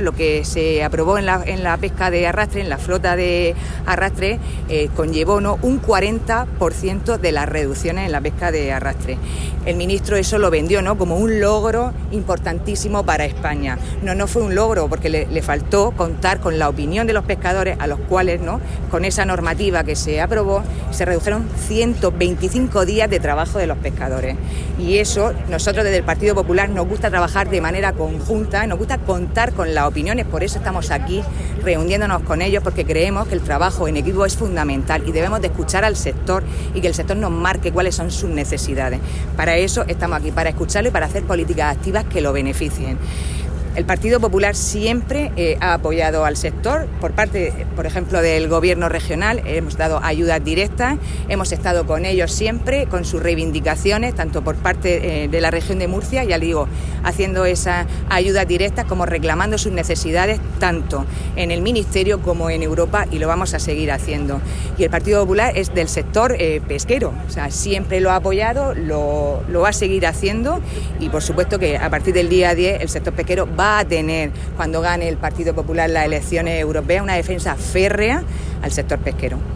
lo que se aprobó en la pesca de arrastre, en la flota de arrastre, conllevó, ¿no?, un 40% de las reducciones en la pesca de arrastre. El ministro eso lo vendió, ¿no?, como un logro importantísimo para España. No fue un logro, porque le faltó contar con la opinión de los pescadores, a los cuales, ¿no?, con esa normativa que se aprobó, se redujeron 125 días de trabajo de los pescadores. Y eso, nosotros desde el Partido Popular nos gusta trabajar de manera conjunta, nos gusta contar con las opiniones, por eso estamos aquí reuniéndonos con ellos, porque creemos que el trabajo en equipo es fundamental y debemos de escuchar al sector y que el sector nos marque cuáles son sus necesidades. Para eso estamos aquí, para escucharlo y para hacer políticas activas que lo beneficien. El Partido Popular siempre ha apoyado al sector, por parte, por ejemplo, del Gobierno regional, hemos dado ayudas directas, hemos estado con ellos siempre, con sus reivindicaciones, tanto por parte de la región de Murcia, ya le digo, haciendo esas ayudas directas como reclamando sus necesidades, tanto en el Ministerio como en Europa, y lo vamos a seguir haciendo. Y el Partido Popular es del sector pesquero, o sea, siempre lo ha apoyado, lo va a seguir haciendo, y por supuesto que a partir del día 10 el sector pesquero va a tener, cuando gane el Partido Popular las elecciones europeas, una defensa férrea al sector pesquero.